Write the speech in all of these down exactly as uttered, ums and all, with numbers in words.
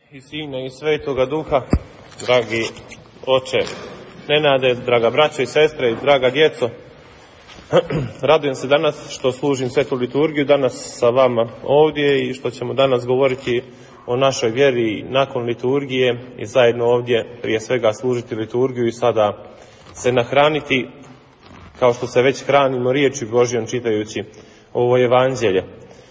I Sina i Svetoga Duha, dragi oče Nenade, draga braćo i sestre i draga djeco, radujem se danas što služim svetu liturgiju danas sa vama ovdje i što ćemo danas govoriti o našoj vjeri nakon liturgije i zajedno ovdje prije svega služiti liturgiju i sada se nahraniti kao što se već hranimo riječi Božjom čitajući ovo evanđelje.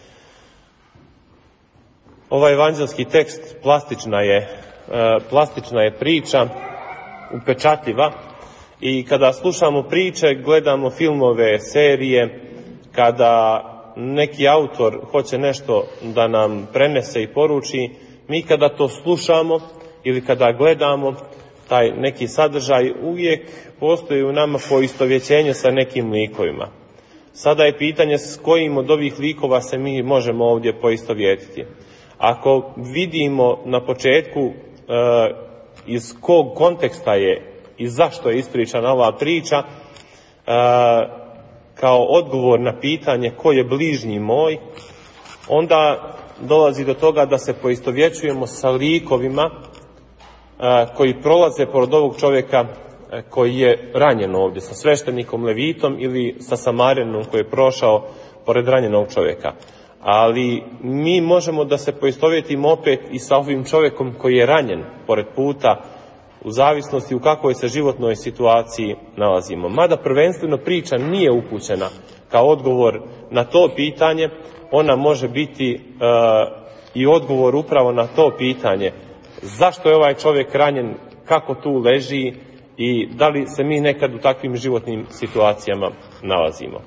Ovaj evanđelski tekst plastična je, plastična je priča, upečatljiva, i kada slušamo priče, gledamo filmove, serije, kada neki autor hoće nešto da nam prenese i poruči, mi kada to slušamo ili kada gledamo taj neki sadržaj, uvijek postoji u nama poistovjećenje sa nekim likovima. Sada je pitanje s kojim od ovih likova se mi možemo ovdje poistovjetiti. Ako vidimo na početku e, iz kog konteksta je i zašto je ispričana ova priča, e, kao odgovor na pitanje ko je bližnji moj, onda dolazi do toga da se poistovjećujemo sa likovima e, koji prolaze pored ovog čovjeka e, koji je ranjen ovdje, sa sveštenikom Levitom ili sa Samarijanom koji je prošao pored ranjenog čovjeka. Ali mi možemo da se poistovjetimo opet i sa ovim čovjekom koji je ranjen pored puta, u zavisnosti u kakvoj se životnoj situaciji nalazimo. Mada prvenstveno priča nije upućena kao odgovor na to pitanje, ona može biti e, i odgovor upravo na to pitanje. Zašto je ovaj čovjek ranjen, kako tu leži i da li se mi nekad u takvim životnim situacijama nalazimo.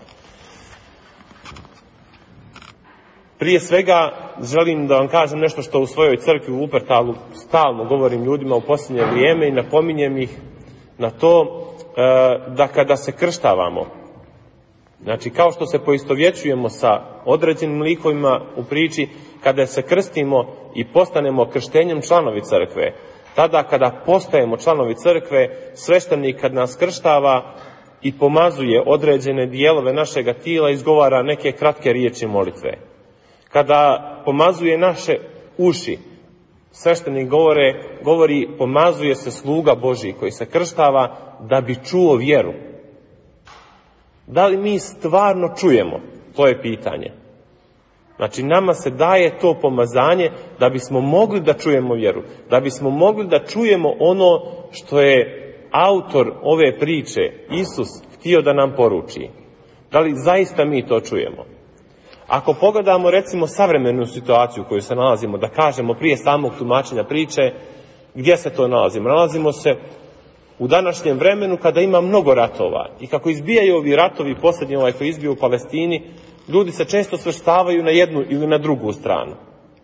Prije svega želim da vam kažem nešto što u svojoj crkvi u Upertalu stalno govorim ljudima u posljednje vrijeme i napominjem ih na to e, da kada se krštavamo, znači kao što se poistovjećujemo sa određenim likovima u priči, kada se krstimo i postanemo krštenjem članovi crkve, tada kada postajemo članovi crkve, sveštenik kad nas krštava i pomazuje određene dijelove našega tijela, izgovara neke kratke riječi molitve. Kada pomazuje naše uši, sveštenik govore, govori pomazuje se sluga Božji koji se krštava da bi čuo vjeru. Da li mi stvarno čujemo? To je pitanje. Znači nama se daje to pomazanje da bismo mogli da čujemo vjeru, da bismo mogli da čujemo ono što je autor ove priče, Isus, htio da nam poruči. Da li zaista mi to čujemo? Ako pogledamo recimo savremenu situaciju u kojoj se nalazimo, da kažemo prije samog tumačenja priče, gdje se to nalazimo? Nalazimo se u današnjem vremenu kada ima mnogo ratova i kako izbijaju ovi ratovi, posljednji ovaj koji izbio u Palestini, ljudi se često svrstavaju na jednu ili na drugu stranu.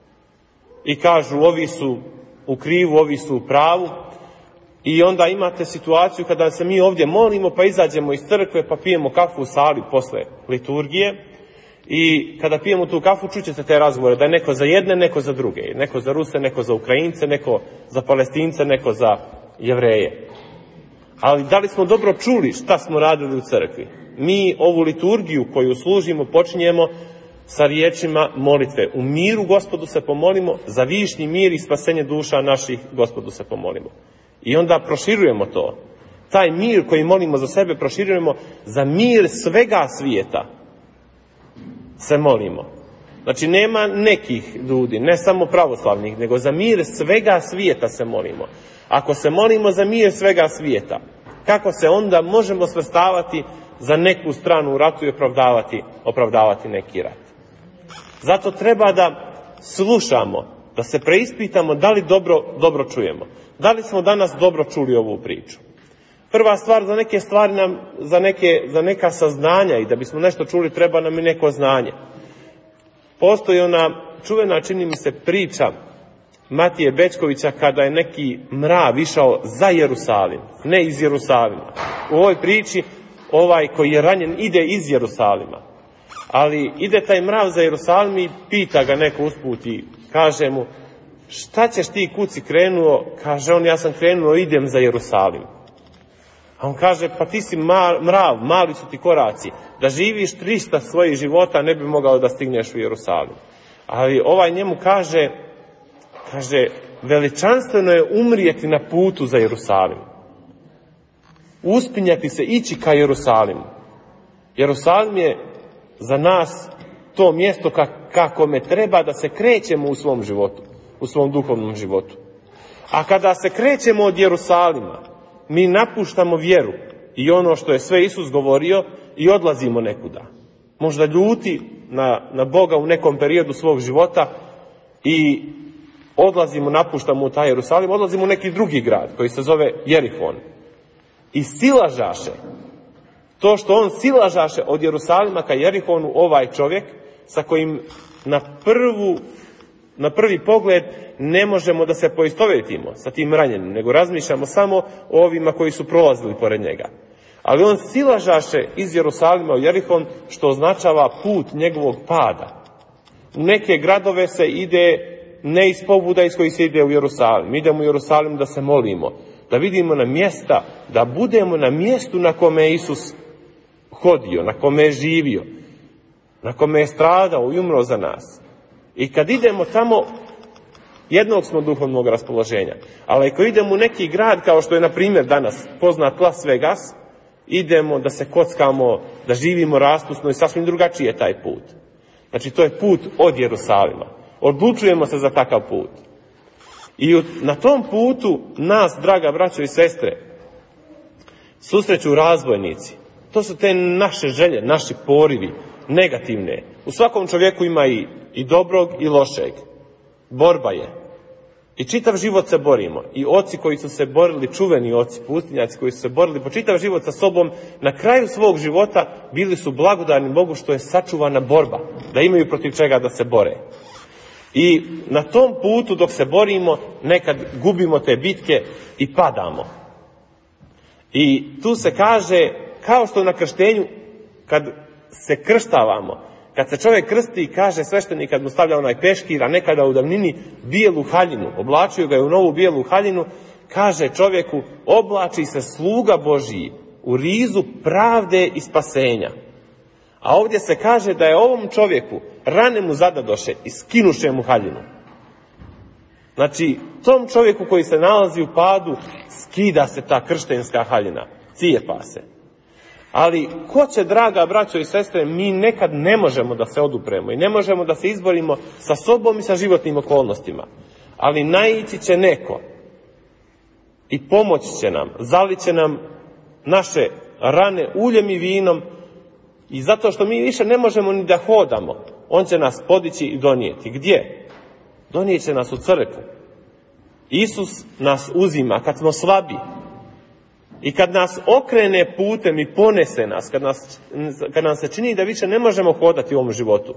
I kažu ovi su u krivu, ovi su u pravu, i onda imate situaciju kada se mi ovdje molimo pa izađemo iz crkve pa pijemo kafu u sali posle liturgije. I kada pijemo tu kafu, čućete te razgovore da je neko za jedne, neko za druge. Neko za Ruse, neko za Ukrajince, neko za Palestince, neko za Jevreje. Ali da li smo dobro čuli šta smo radili u crkvi? Mi ovu liturgiju koju služimo počinjemo sa riječima molitve. U miru Gospodu se pomolimo, za višnji mir i spasenje duša naših Gospodu se pomolimo. I onda proširujemo to. Taj mir koji molimo za sebe proširujemo za mir svega svijeta. Se molimo. Znači nema nekih ljudi, ne samo pravoslavnih, nego za mir svega svijeta se molimo. Ako se molimo za mir svega svijeta, kako se onda možemo svrstavati za neku stranu u ratu i opravdavati, opravdavati neki rat? Zato treba da slušamo, da se preispitamo da li dobro, dobro čujemo. Da li smo danas dobro čuli ovu priču? Prva stvar, za neke stvari nam, za, neke, za neka saznanja i da bismo nešto čuli, treba nam i neko znanje. Postoji ona čuvena, čini mi se, priča Matije Bečkovića kada je neki mrav išao za Jerusalim, ne iz Jerusalima. U ovoj priči ovaj koji je ranjen ide iz Jerusalima, ali ide taj mrav za Jerusalim i pita ga neko usput i kaže mu šta ćeš ti kuci krenuo? Kaže on, ja sam krenuo, idem za Jerusalim. A on kaže, pa ti si ma, mrav, mali su ti koraci. Da živiš trista svojih života ne bi mogao da stigneš u Jerusalim. Ali ovaj njemu kaže, kaže, veličanstveno je umrijeti na putu za Jerusalim. Uspinjati se, ići ka Jerusalimu. Jerusalim je za nas to mjesto kako me treba da se krećemo u svom životu, u svom duhovnom životu. A kada se krećemo od Jerusalima, mi napuštamo vjeru i ono što je sve Isus govorio i odlazimo nekuda. Možda ljuti na, na Boga u nekom periodu svog života i odlazimo, napuštamo u taj Jerusalim, odlazimo u neki drugi grad koji se zove Jerihon. I silažaše, to što on silažaše od Jerusalima ka Jerihonu, ovaj čovjek sa kojim na, prvu, na prvi pogled ne možemo da se poistovjetimo sa tim ranjenim, nego razmišljamo samo o ovima koji su prolazili pored njega. Ali on silažaše iz Jerusalima u Jerihon, što označava put njegovog pada. U neke gradove se ide ne iz pobuda iz kojih se ide u Jerusalim. Idemo u Jerusalim da se molimo, da vidimo na mjesta, da budemo na mjestu na kome je Isus hodio, na kome je živio, na kome je stradao i umro za nas. I kad idemo tamo, jednog smo duhovnog raspoloženja. Ali ako idemo u neki grad, kao što je na primjer danas poznat Las Vegas, idemo da se kockamo, da živimo raspusno i sasvim drugačiji je taj put. Znači, to je put od Jerusalima. Odlučujemo se za takav put. I na tom putu nas, draga braćo i sestre, susreću razbojnici. To su te naše želje, naši porivi, negativne. U svakom čovjeku ima i, i dobrog i lošeg. Borba je. I čitav život se borimo. I oci koji su se borili, čuveni oci, pustinjaci koji su se borili po čitav život sa sobom, na kraju svog života bili su blagodarni Bogu što je sačuvana borba, da imaju protiv čega da se bore. I na tom putu dok se borimo, nekad gubimo te bitke i padamo. I tu se kaže, kao što na krštenju, kad se krštavamo, kad se čovjek krsti i kaže sveštenik kad mu stavlja onaj peškir, a nekada u davnini bijelu haljinu, oblačio ga je u novu bijelu haljinu, kaže čovjeku, oblači se sluga Božiji u rizu pravde i spasenja. A ovdje se kaže da je ovom čovjeku rane mu zadadoše i skinuše mu haljinu. Znači, tom čovjeku koji se nalazi u padu, skida se ta krštenska haljina, cijepa se. Ali ko će, draga braćo i sestre, mi nekad ne možemo da se odupremo i ne možemo da se izborimo sa sobom i sa životnim okolnostima. Ali naići će neko i pomoći će nam, zalit će nam naše rane uljem i vinom, i zato što mi više ne možemo ni da hodamo, on će nas podići i donijeti. Gdje? Donijet će nas u crkvu. Isus nas uzima kad smo slabi. I kad nas okrene putem i ponese nas, kad, nas, kad nam se čini da više ne možemo hodati u ovom životu.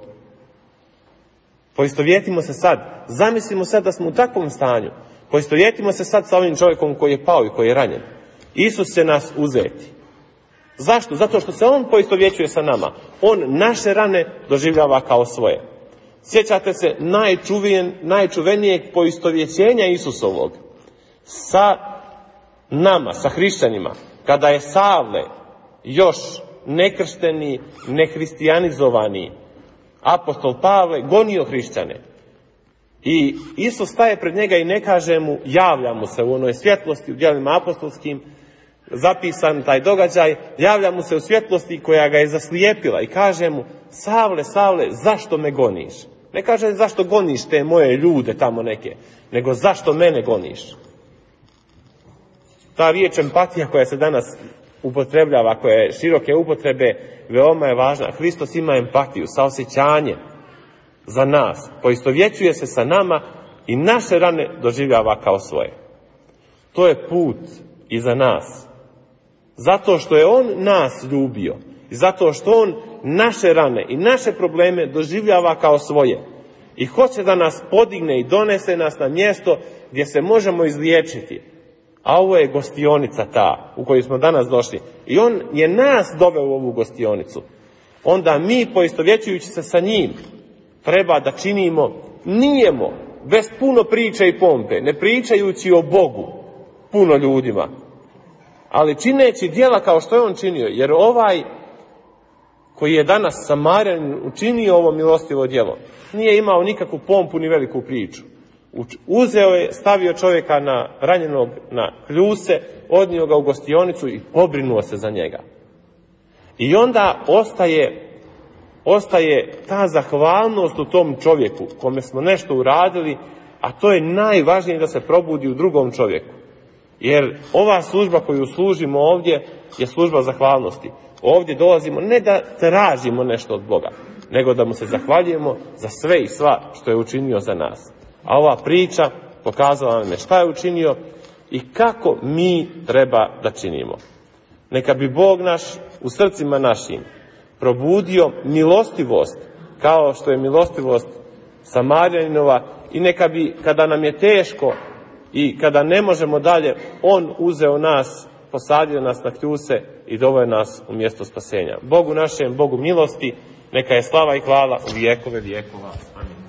Poistovjetimo se sad. Zamislimo sad da smo u takvom stanju. Poistovjetimo se sad sa ovim čovjekom koji je pao i koji je ranjen. Isus će nas uzeti. Zašto? Zato što se on poistovjećuje sa nama. On naše rane doživljava kao svoje. Sjećate se najčuvijen, najčuvenijeg poistovjećenja Isusovog sa nama, sa hrišćanima, kada je Savle, još nekršteni, nehristijanizovani apostol Pavle, gonio hrišćane. I Isus staje pred njega i ne kaže mu, javlja mu se u onoj svjetlosti, u djelima apostolskim, zapisan taj događaj, javlja mu se u svjetlosti koja ga je zaslijepila i kaže mu, Savle, Savle, zašto me goniš? Ne kaže zašto goniš te moje ljude tamo neke, nego zašto mene goniš? Ta riječ empatija koja se danas upotrebljava, koja je široke upotrebe, veoma je važna. Hristos ima empatiju, saosjećanje za nas, poistovjećuje se sa nama i naše rane doživljava kao svoje. To je put i za nas. Zato što je on nas ljubio i zato što on naše rane i naše probleme doživljava kao svoje i hoće da nas podigne i donese nas na mjesto gdje se možemo izliječiti. A ovo je gostionica ta u koju smo danas došli. I on je nas doveo u ovu gostionicu. Onda mi, poistovjećujući se sa njim, treba da činimo nijemo, bez puno priče i pompe, ne pričajući o Bogu puno ljudima, ali čineći djela kao što je on činio. Jer ovaj koji je danas Samarijanin učinio ovo milostivo djelo, nije imao nikakvu pompu ni veliku priču. Uzeo je, stavio čovjeka na ranjenog na kljuse, odnio ga u gostionicu i pobrinuo se za njega. I onda ostaje, ostaje ta zahvalnost u tom čovjeku kome smo nešto uradili, a to je najvažnije da se probudi u drugom čovjeku. Jer ova služba koju služimo ovdje je služba zahvalnosti. Ovdje dolazimo ne da tražimo nešto od Boga, nego da mu se zahvaljujemo za sve i sva što je učinio za nas. A ova priča pokazala nam je šta je učinio i kako mi treba da činimo. Neka bi Bog naš u srcima našim probudio milostivost, kao što je milostivost Samarjaninova, i neka bi, kada nam je teško i kada ne možemo dalje, On uzeo nas, posadio nas na kljuse i doveo nas u mjesto spasenja. Bogu našem, Bogu milosti, neka je slava i hvala u vjekove vjekova. Amin.